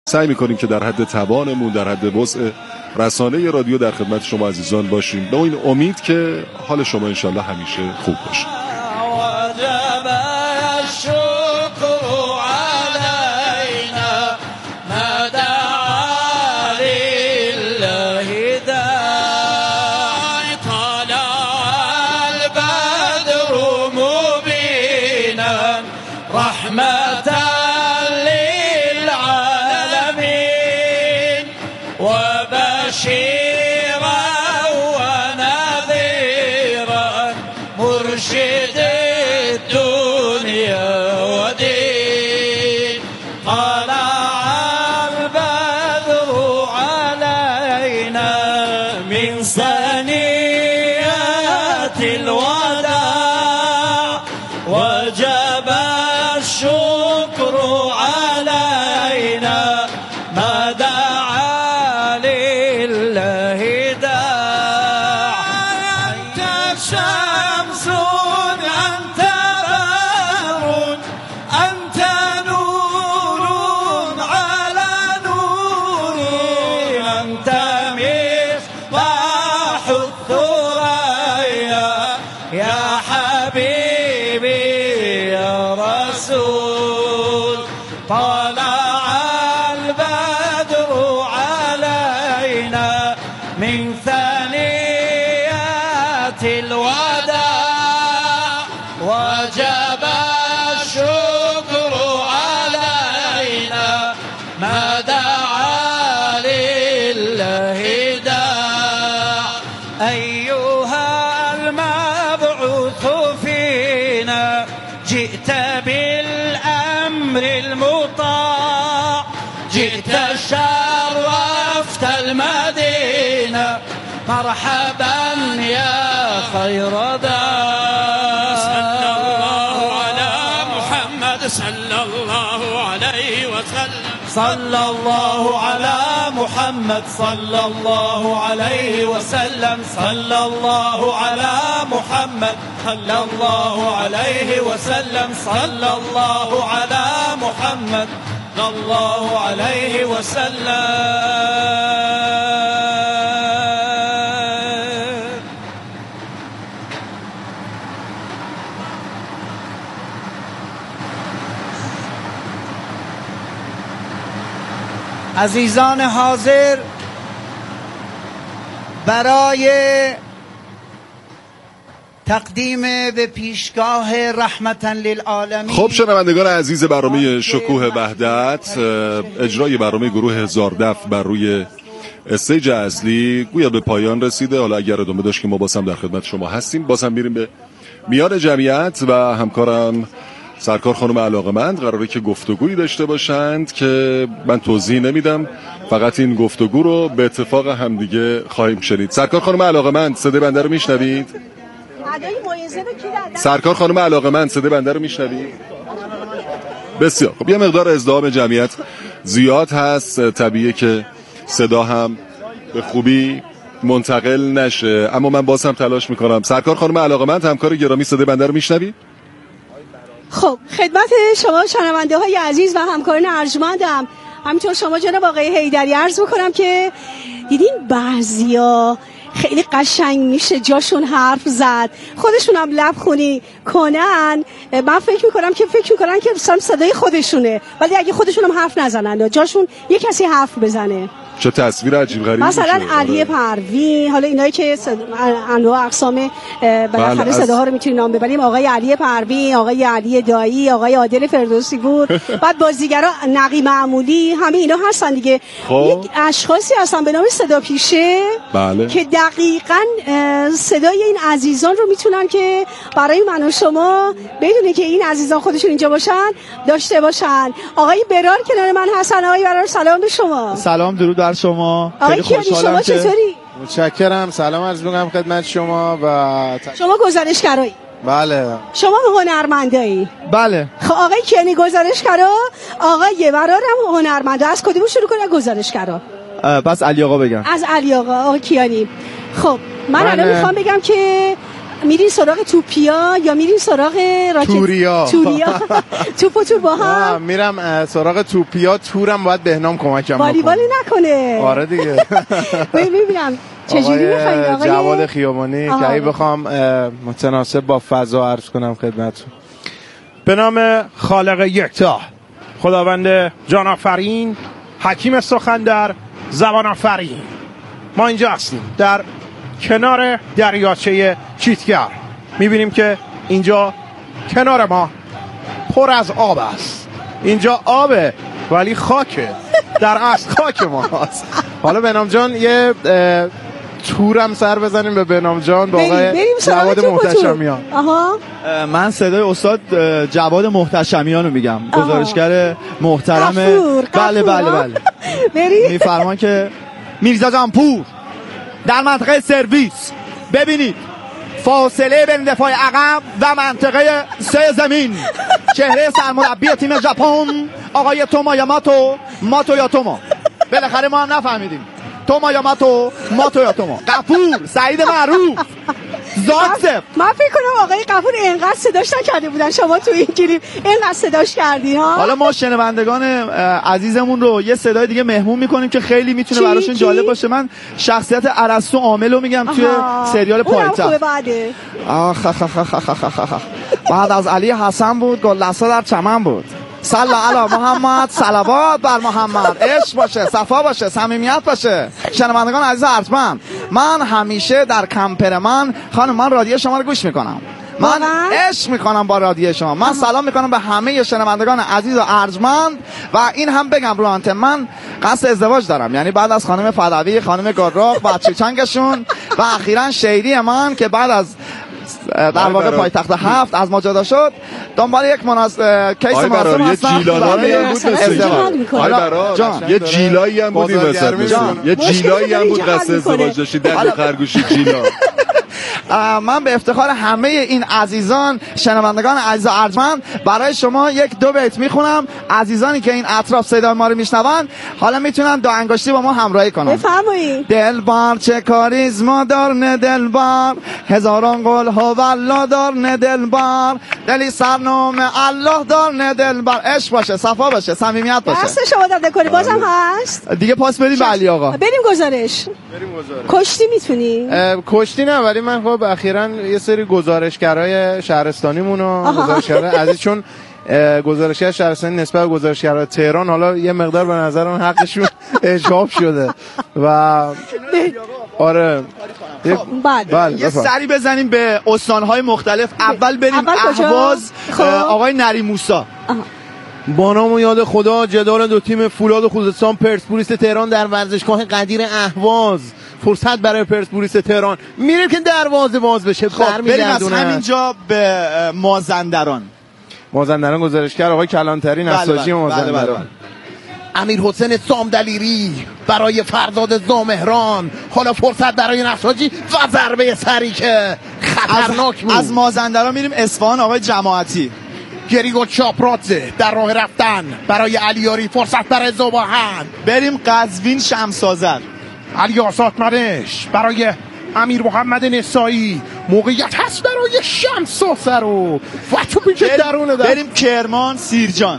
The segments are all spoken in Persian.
سعی میکنیم که در حد توانمون، در حد وسع رسانه رادیو در خدمت شما عزیزان باشیم، به این امید که حال شما انشالله همیشه خوب باشه. مرحبا يا خير دار. صلى الله على محمد صلى الله عليه وسلم. صلى الله على محمد صلى الله عليه وسلم. صلى الله على محمد صلى الله عليه وسلم. صلى الله على محمد صلى الله عليه وسلم. عزیزان حاضر، برای تقدیم به پیشگاه رحمتا للعالمین. خب شنوندگان عزیز برنامه شکوه وحدت، اجرای برنامه گروه هزار دف بر روی استیج اصلی گویا به پایان رسیده. حالا اگر ادامه داشت که ما بازم در خدمت شما هستیم. بازم میریم به میان جمعیت و همکارم سرکار خانم علاقمند قراره که گفتگویی داشته باشند که من توضیح نمیدم، فقط این گفتگو رو به اتفاق همدیگه خواهیم شنید. سرکار خانم علاقمند صدای بنده رو میشنوید؟ سرکار خانم علاقمند صدای بنده رو میشنوید؟ بسیار خب. یه مقدار ازدحام جمعیت زیاد هست، طبیعیه که صدا هم به خوبی منتقل نشه، اما من باز هم تلاش میکنم. سرکار خانم علاقمند همکار گرامی صدای بنده رو میشنوید؟ خب خدمت شما شنونده های عزیز و همکاران ارجمندم، همینطور شما جناب آقای حیدری عرض میکنم که دیدین بعضیا خیلی قشنگ میشه جاشون حرف زد، خودشون هم لب خونی کنن. من فکر میکنن که صدای خودشونه، ولی اگه خودشون هم حرف نزنن جاشون یه کسی حرف بزنه. چه تصویر عجیب غریبی مثلا علی پروین، حالا اینایی که انواع اقسام بالاخره صداها رو میتونیم نام ببریم، آقای علی پروین، آقای علی دایی، آقای عادل فردوسی بود. بعد بازیگرا نقی معمولی، همه اینا هستن دیگه. یک اشخاصی هستن به نام صدا پیشه که دقیقاً صدای این عزیزان رو میتونن که برای من و شما بدونه که این عزیزان خودشون اینجا باشن داشته باشن. آقای برار کنار من هستن. آقای برار سلام به شما. سلام، درود بر شما. خیلی خوشحالم. شما چطوری؟ متشکرم. سلام عرض می‌کنم خدمت شما. و شما گزارشگرایی؟ بله. شما هنرمندایی؟ بله. خب آقای کیانی گزارشگرا، آقای برار هم هنرمنده. از کدوم شروع کنم گزارشگرا؟ بس علی آقا بگم. از علی آقا. آقای کیانی. خب من الان میخوام بگم که میرین سراغ توپیا یا میرین سراغ راکت؟ توریا توپ و تور با هم؟ میرم سراغ توپیا، تورم باید بهنام کمکم بکنه. والیبالی نکنه. آره دیگه. ببینم چجوری میخواید آقای جواد خیابانی که اگه بخوام متناسب با فضا عرض کنم خدمتتون. به نام خالق یکتا، خداوند جان آفرین، حکیم سخندر، زبان آفرین. ما اینجا هستیم در کنار دریاچه چیتگر. میبینیم که اینجا کنار ما پر از آب است. اینجا آبه ولی خاکه، در اصل خاک ما هست. حالا بهنام جان یه تورم سر بزنیم به بهنام جان با آقای جواد محتشمیان. من صدای استاد جواد محتشمیان رو میگم، گزارشگر محترم. بله میفرمان که میرزا جانپور در منطقه سرویس ببینید فاصله بین دفاع عقب و منطقه سه زمین چهره سرمربی تیم ژاپن آقای توما یاماتو یا توما. بالاخره ما هم نفهمیدیم توما یاماتو یا توما. غفور سعید معروف زاکسف. من فکر کنم آقای غفور اینقدر صداش نکرده بودن، شما تو این کلیپ اینقدر صداش کردی ها. حالا ما شنوندگان عزیزمون رو یه صدای دیگه مهمون میکنیم که خیلی میتونه براشون جالب باشه. من شخصیت ارسطو عامل رو میگم توی سریال پایتخت. بعد از علی حسن بود، گلدسته در چمن بود. صلی علی محمد، صلوات بر محمد. عشق باشه، صفا باشه، صمیمیت باشه. شنوندگان عزیز ارجمند، من همیشه در کمپر من خانم، من رادیو شما رو گوش میکنم، من عشق میکنم با رادیو شما. من سلام میکنم به همه شنوندگان عزیز و ارجمند و این هم بگم رو آنتن من قصد ازدواج دارم، یعنی بعد از خانم فدوی، خانم گراق و چوچنگشون و اخیراً شیری من که بعد از در واقع پایتخت 7 از ما جدا شد، دنبال یک کیس مناسب هستم. یه جیلانی هم بود یه جیلایی هم بود یه جیلایی هم بود قصد ازدواج داشتی در خرگوشی جیلا. من به افتخار همه این عزیزان شنوندگان عزیز و ارجمند برای شما یک دو بیت میخونم. عزیزانی که این اطراف صدای ما رو میشنون حالا میتونن دو انگشتی با ما همراهی کنن. بفرمایید. دلبر چه کاریزما دار نه دلبر، هزاران قول ها والله دار نه دلبر، دلی سرنام الله دار نه دلبر. عشق باشه، صفا باشه، صمیمیت باشه. دست شما در دکوری بازم هست دیگه. پاس بدیم به علی آقا. بریم گزارش. کشتی میتونی؟ کشتی نه، ولی من خب اخیراً یه سری گزارشگرای شهرستانیمون و گزارشگرای عزیز، چون گزارشگر شهرستانی نسبت به گزارشگرای تهران حالا یه مقدار به نظر من حقشون اجحاف شده و آره یه سری بزنیم به استانهای مختلف. اول بریم اهواز. آقای نری موسی. با نام و یاد خدا، جدال دو تیم فولاد خوزستان پرسپولیس تهران در ورزشگاه قدیر اهواز. فرصت برای پرسپولیس تهران. میریم که دروازه باز بشه. بریم از همینجا به مازندران. گزارشگر آقای کلانتری نساجی مازندران. امیر حسین سامدلیری برای فرزاد زامهران. حالا فرصت برای نساجی و ضربه سری که خطرناک بود. از مازندران میریم اصفهان. آقای جماعتی. گریگو چاپراتزه در راه رفتن برای علیاری. فرصت برای زباهن. بریم قزوین شمسازر. علی آساتمرش برای امیر محمد نسایی. موقعیت هست برای شمسازر و توپی که درونه در. بریم کرمان سیرجان.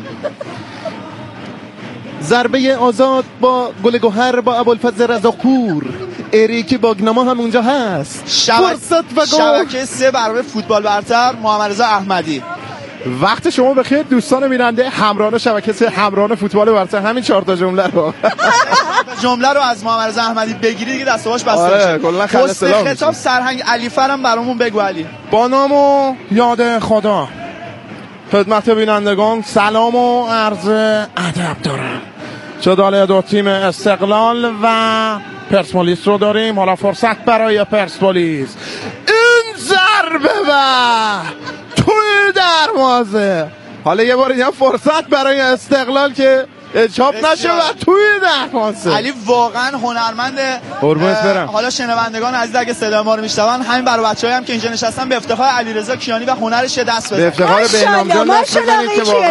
ضربه آزاد با گل گوهر با ابوالفضل رضاپور. اریکی باگناما هم اونجا هست. شبکه 3 برای فوتبال برتر محمد رضا احمدی. وقت شما بخیر دوستان بیننده همراهان شبکه 3 همراهان فوتبال برتر. همین 4 تا جمله رو از محمد رضا احمدی بگیرید که دست و باش بسته بشه. کلا خطاب سرهنگ علی فرم برامون بگو علی. با نام و یاد خدا خدمت بینندگان سلام و عرض ادب دارم. جدال دو تیم استقلال و پرسپولیس رو داریم. حالا فرصت برای پرسپولیس. این ضربه و توی دروازه. حالا یه بار دیگه فرصت برای استقلال که چاپ نشه و توی دروازه. علی واقعا هنرمنده. حالا شنوندگان عزیز اگه صدا ما رو میشنون، همین برای بچه‌ای هم که اینجا نشستن به افتخار علیرضا کیانی و هنرش دست بزنن. به افتخار بهنام جان دست بزنید که واقعا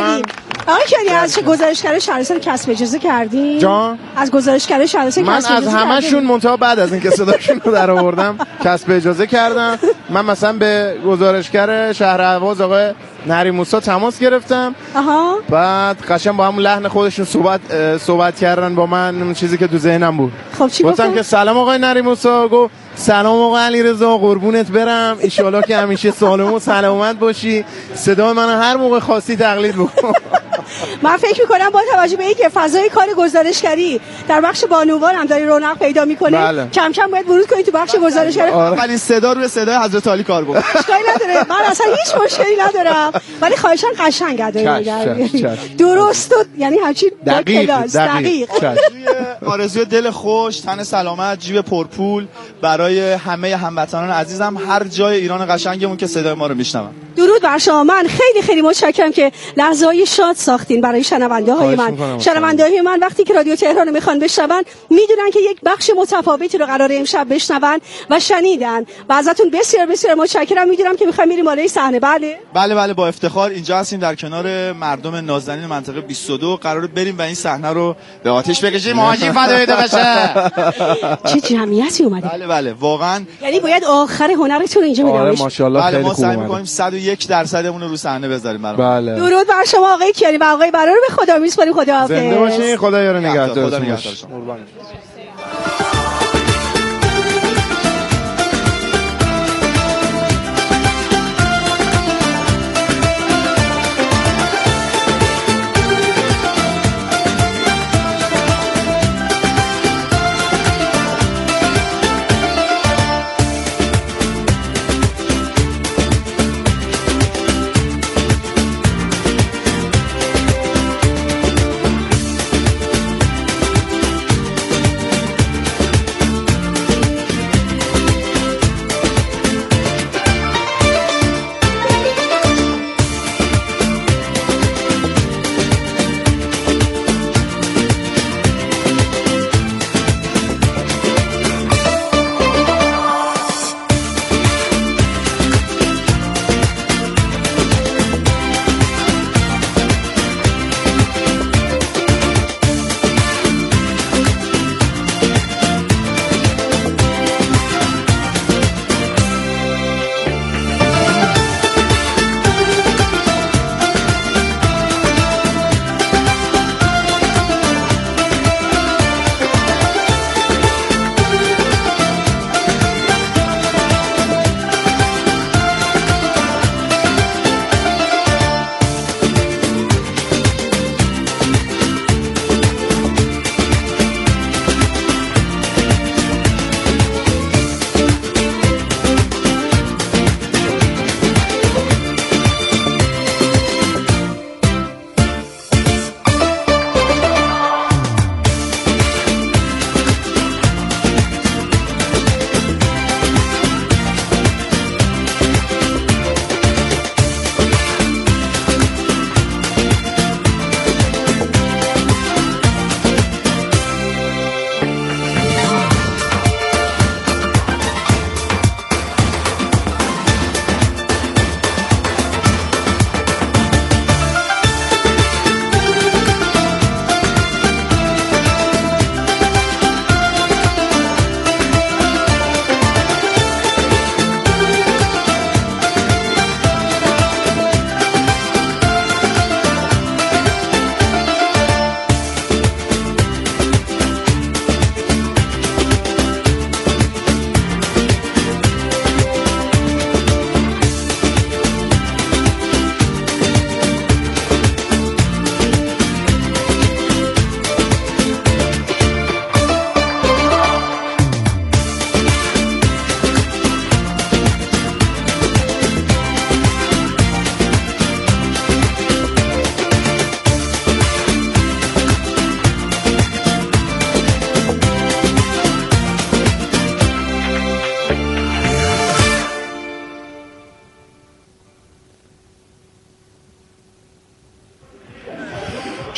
آقای کیانی از چه گزارشگر شهرستان کسب اجازه کردین؟ جان از گزارشگر شهرستان من کسب از اجازه همشون منتها بعد از اینکه صداشون رو در آوردم کسب اجازه کردم. من مثلا به گزارشگر شهر اهواز آقای نری موسی تماس گرفتم. آها. بعد قشنگ با همون لحن خودشون صحبت کردن با من، چیزی که تو ذهنم بود. خب چی گفتم که سلام آقای نری موسی. گفت سلام آقای علیرضا، قربونت برم، ان شاءالله که همیشه سالم و سلامت باشی، صدای منو هر موقع خواستی تقلید بکن. من فکر می‌کنم با توجه به اینکه فضای کار گزارشگری در بخش بانوان هم داره رونق پیدا می‌کنه، بله. کم کم باید ورود کنید تو بخش گزارشگری. ولی صدا روی صدای حضرت علی کار بود. اشکالی نداره، من اصلا هیچ مشکلی ندارم، ولی خواهشاً قشنگ درست و یعنی همچین دقیق. آرزوی دل خوش، تن سلامت، جیب پرپول برای همه هموطنان عزیزم هر جای ایران قشنگمون که صدای ما رو میشنون. درود بر شما. من خیلی خیلی متشکرم که لحظه‌های شاد ساختین برای شنونده‌های من. شنونده‌های من وقتی که رادیو تهران رو میخوان بشنون میدونن که یک بخش متفاوتی رو قراره امشب بشنون و شنیدن و ازتون بسیار بسیار متشکرم. میدونم که میخوایم بریم بالای صحنه. بله با افتخار اینجا هستیم در کنار مردم نازنین منطقه 22. قراره بریم و این صحنه رو به آتش بکشیم. ماجی فدای بشه. چه جمعیتی اومده. بله واقعا، یعنی باید آخر هنرتون اینجا آره ماشاءالله خیلی ما خوب سعی می‌کنیم 101% رو صحنه بذاریم برام. بله. درود بر شما آقای کیانی و آقای برا رو به خدا میسپاریم. خداحافظ. زنده باشین. خدا یار نگهدارتون. خدا نگهدارتون.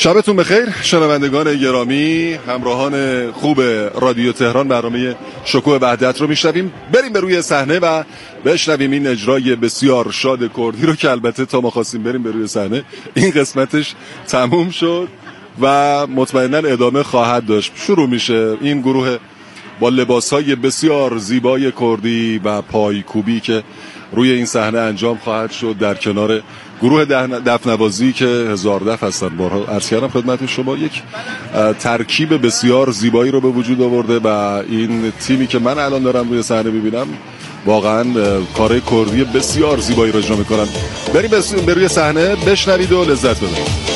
شبتون بخیر شنوندگان گرامی، همراهان خوب رادیو تهران. برنامه شکوه وحدت رو میشنویم. بریم به روی صحنه و بشنویم این اجرای بسیار شاد کردی رو که البته تا ما خواستیم بریم به روی صحنه این قسمتش تموم شد و مطمئنا ادامه خواهد داشت. شروع میشه این گروه با لباسهای بسیار زیبای کردی و پایکوبی که روی این صحنه انجام خواهد شد در کنار گروه دفنوازی که هزار دف هستن. بارها عرض کردم خدمت شما یک ترکیب بسیار زیبایی رو به وجود آورده و این تیمی که من الان دارم روی صحنه ببینم واقعا کار کردی بسیار زیبایی رو اجرا میکنن. بریم به روی صحنه بشنوید و لذت ببرید.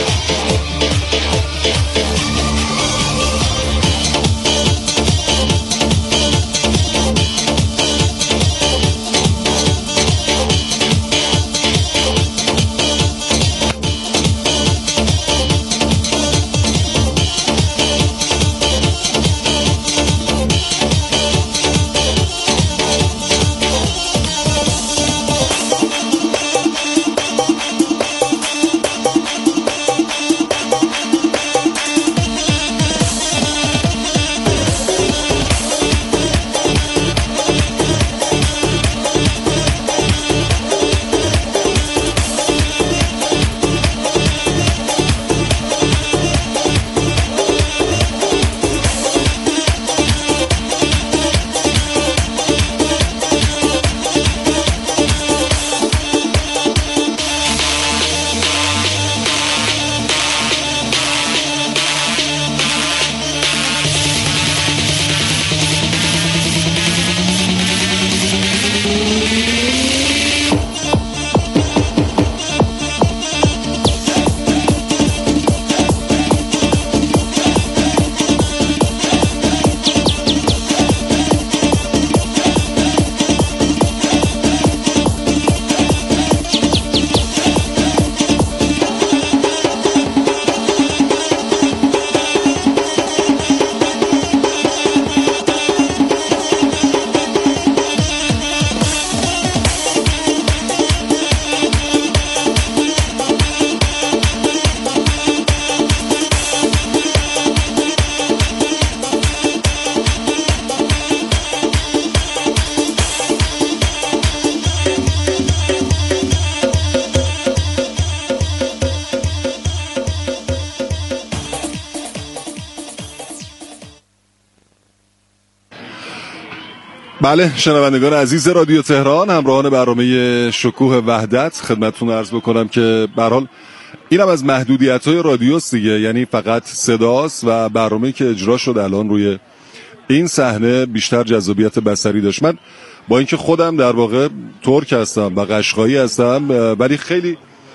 بله شنوندگان عزیز رادیو تهران، همراهان برنامه شکوه وحدت، خدمتتون عرض بکنم که به هر حال اینم از محدودیت‌های رادیوست دیگه، یعنی فقط صداست و برنامه‌ای که اجرا شد الان روی این صحنه بیشتر جذابیت بصری داشت. من با اینکه خودم در واقع ترک هستم و قشقایی هستم ولی خیلی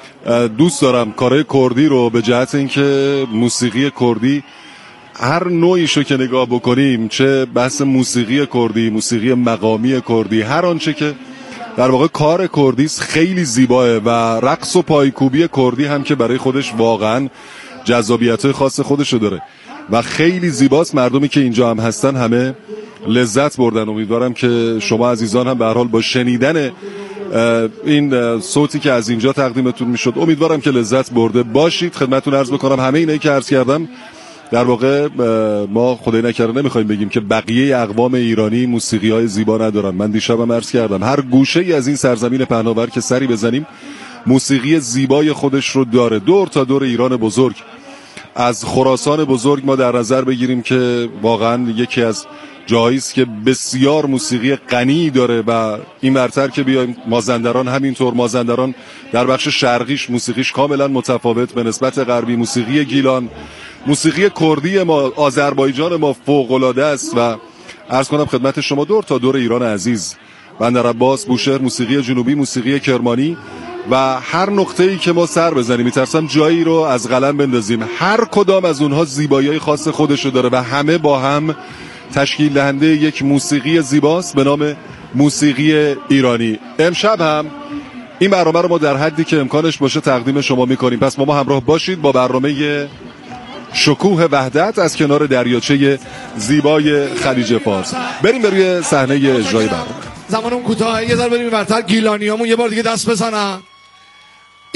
دوست دارم کارهای کردی رو، به جهت اینکه موسیقی کردی هر نوعیشو که نگاه بکنیم، چه بحث موسیقی کردی، موسیقی مقامی کردی، هر آنچه که در واقع کار کردیست خیلی زیباه و رقص و پایکوبی کردی هم که برای خودش واقعا جذابیت‌های خاص خودشو داره و خیلی زیباست. مردمی که اینجا هم هستن همه لذت بردن. امیدوارم که شما عزیزان هم به هر حال با شنیدن این صوتی که از اینجا تقدیمتون میشد امیدوارم که لذت برده باشید. خدمتتون عرض بکنم همه اینایی که عرض کردم در واقع ما خدای نکرده نمیخوایم بگیم که بقیه اقوام ایرانی موسیقی‌های زیبا ندارن. من دیشبم عرض کردم هر گوشه‌ای از این سرزمین پهناور که سری بزنیم موسیقی زیبای خودش رو داره. دور تا دور ایران بزرگ، از خراسان بزرگ ما در نظر بگیریم که واقعا یکی از جایی است که بسیار موسیقی غنی داره و این ورتر که بیایم مازندران همینطور. مازندران در بخش شرقیش موسیقیش کاملا متفاوت به نسبت غربی. موسیقی گیلان، موسیقی کردی ما، آذربایجان ما فوق‌العاده است و عرض کنم خدمت شما دور تا دور ایران عزیز، بندر عباس، بوشهر، موسیقی جنوبی، موسیقی کرمانی و هر نقطه‌ای که ما سر بزنیم میترسم جایی رو از قلم بندازیم. هر کدام از اونها زیبایی خاص خودشو داره و همه با هم تشکیل دهنده یک موسیقی زیباست به نام موسیقی ایرانی. امشب هم این برنامه رو ما در حدی که امکانش باشه تقدیم شما میکنیم. پس با ما همراه باشید با برنامه شکوه وحدت از کنار دریاچه زیبای خلیج فارس. بریم به روی صحنه اجرای برنامه. زمانمون کوتاهه، یه ذره بریم ورتر گیلانیامون یه بار دیگه دست بزنن.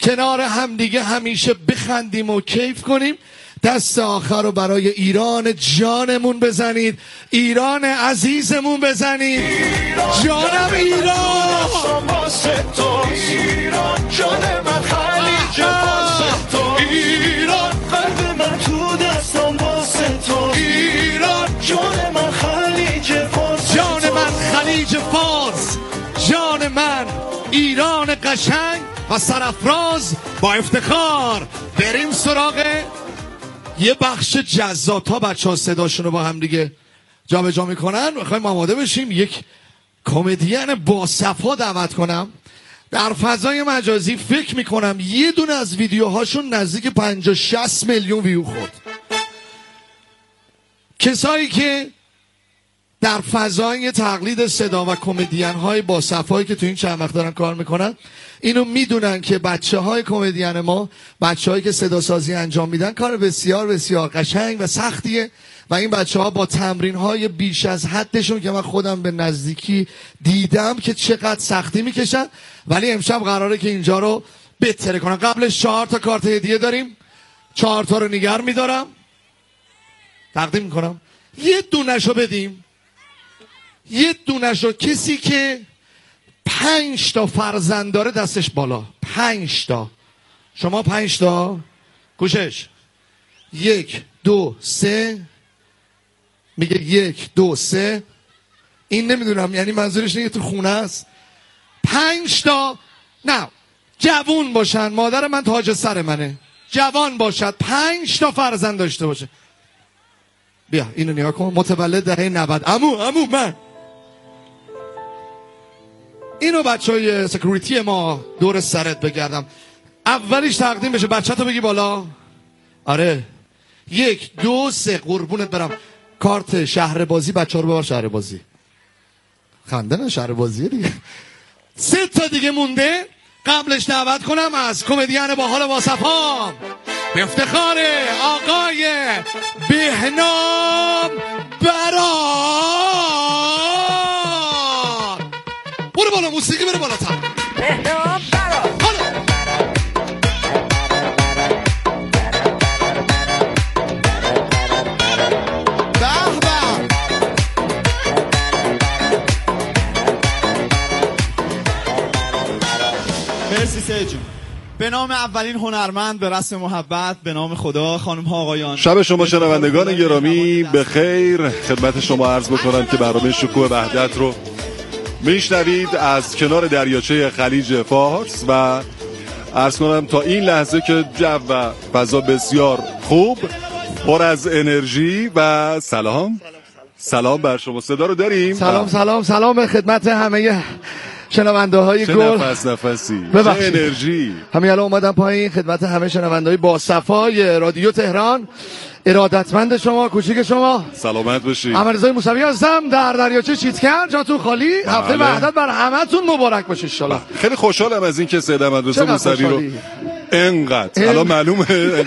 کنار همدیگه همیشه بخندیم و کیف کنیم. دست آخر رو برای ایران جانمون بزنید، ایران عزیزمون بزنید. جانم ایران، ایران جان من خلیج واسه تو، ایران قلب من تو دستم واسه تو، ایران جان من خلیج فارس، جان من خلیج فارس، جان من ایران قشنگ و سرافراز. با افتخار بریم سراغ یه بخش جذاب. تا بچه ها صداشون رو با هم دیگه جا به جا میکنن میخوایم آماده بشیم. یک کمدین با صفا دعوت کنم در فضای مجازی. فکر میکنم یه دونه از ویدیوهاشون نزدیک 50-60 میلیون ویو خورد. کسایی که در فضای تقلید صدا و کمدین های با صفایی که تو این چند وقت دارن کار میکنن اینو میدونن که بچه های کمدین ما، بچه هایی که صدا سازی انجام میدن، کار بسیار بسیار قشنگ و سختیه و این بچه ها با تمرین های بیش از حدشون که من خودم به نزدیکی دیدم که چقدر سختی میکشن، ولی امشب قراره که اینجا رو بهتره کنن. قبلش 4 تا کارت هدیه داریم، 4 تا رو نگر میدارم تقدیم میکنم. یه دونشو بدیم، یه دونشو. کسی که 5 تا فرزند داره دستش بالا. 5 تا. شما 5 تا کوشش. 1 2 3 میگه 1 2 3. این نمیدونم یعنی منظورش اینه تو خونه است. 5 تا نه جوون باشن. مادر من تاج سر منه. جوان باشد، 5 تا فرزند داشته باشه. بیا اینو نگاه کن، متولد دهه 90. عمو من اینو بچهای سکیوریتی ما دور سرت بگردم. اولیش تقدیم بشه. بچه تو بگی بالا. آره 1 2 3 قربونت برم. کارت شهر بازی بچه ها رو ببر شهر بازی. خنده نه، شهر بازیه دیگه. 3 تا دیگه مونده. قبلش دعوت کنم از کمدین با حال واصفام به افتخار آقای بهنام برار. برو بالا، موسیقی بره بالاتر. بهنام برار. مرسی سید جون. به نام اولین هنرمند به رسم محبت، به نام خدا، خانم ها آقایان، شب شما شنوندگان گرامی به خیر. خدمت شما عرض بکنم که برنامه شکوه وحدت رو میشنوید از کنار دریاچه خلیج فارس و عرض کنم تا این لحظه که جو و فضا بسیار خوب، پر از انرژی و سلام بر شما. صدا رو داریم؟ سلام به خدمت همه شنونده های گل. نفسی چه انرژی. همین الان اومدم پایین خدمت همه شنونده های با صفای رادیو تهران. ارادتمند شما، کوچیک شما. سلامت باشید. احمدرضا موسوی هستم در دریاچه چیتکن. جاتون خالی. هفته وحدت بر همتون مبارک باشه ان شاءالله. خیلی خوشحالم از اینکه سید احمدرضا موسوی رو انقدر الان معلومه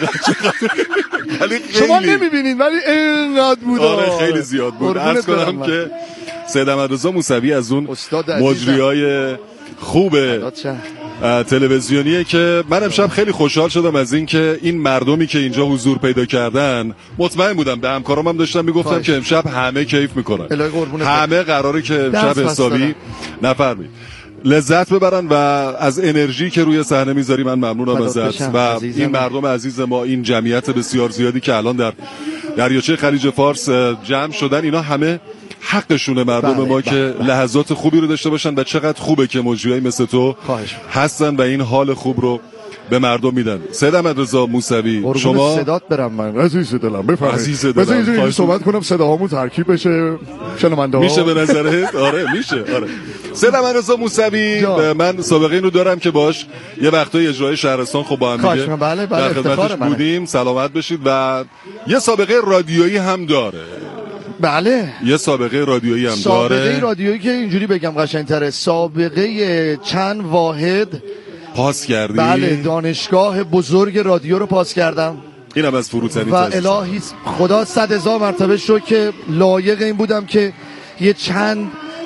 شما نمیبینید ولی انقدر بود. آره خیلی زیاد بود. عرض کنم که سید احمدرضا موسوی از اون مجریای خوب تلویزیونیه که من امشب خیلی خوشحال شدم از اینکه این مردمی که اینجا حضور پیدا کردن، مطمئن بودم به همکارام هم داشتم میگفتم که امشب همه کیف میکنن، همه قراره که امشب حسابی نفرمید لذت ببرن و از انرژی که روی صحنه میذاری من ممنونم ازت و این مردم عزیز ما، این جمعیت بسیار زیادی که الان در دریاچه خلیج فارس جمع شدن، اینا همه حقشونه مردم ما که لحظات خوبی رو داشته باشن و چقدر خوبه که مجریایی مثل تو هستن و این حال خوب رو به مردم میدن. سید احمدرضا موسوی شما صدات برم من عزیز دلم بفرمایید. عزیز دلم بذارید صحبت کنم صداهامون ترکیب بشه شنونده ها. میشه به نظرت؟ آره میشه. آره سید احمدرضا موسوی من سابقه اینو دارم که باش یه وقتای اجرای شهرستان خب با هم دیگه در خدمتش بودیم. سلامت بشید. و یه سابقه رادیویی هم داره. بله یه سابقه رادیویی هم داره. سابقه رادیویی که اینجوری بگم قشنگ‌تره، سابقه چند واحد پاس کردی. بله دانشگاه بزرگ رادیو رو پاس کردم. اینم از فروتنی و الهی خدا 100,000 مرتبه شو که لایق این بودم که یه چند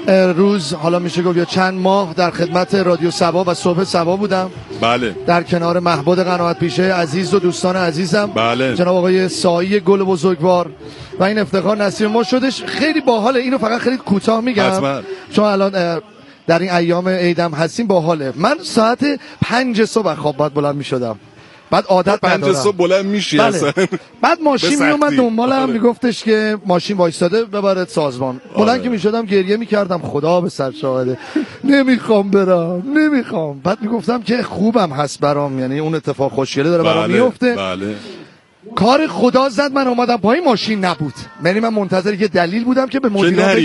روز، حالا میشه گفت یا چند ماه در خدمت رادیو سبا و صبح سبا بودم. بله. در کنار محبود قناعت پیشه عزیز و دوستان عزیزم. بله. جناب آقای سایی گل بزرگوار و این افتخار نصیب ما شدش. خیلی باحاله. اینو فقط خیلی کوتاه میگم حتما. چون الان در این ایام عیدم هستیم. باحاله. من ساعت 5 صبح خواب باید بلند میشدم. بعد عادت 5 صبح بلند میشی اصلا. بعد ماشین میومد دنبالم میگفتش که ماشین وایستاده ببرد سازمان. بلند که میشدم گریه میکردم خدا به سر شاهده نمیخوام برم نمیخوام. بعد میگفتم که خوبم هست برام، یعنی اون اتفاق خوشگله داره برام میفته. بله. کار خدا زد من اومدم پایین ماشین نبود. یعنی من منتظر یه دلیل بودم که به مدیران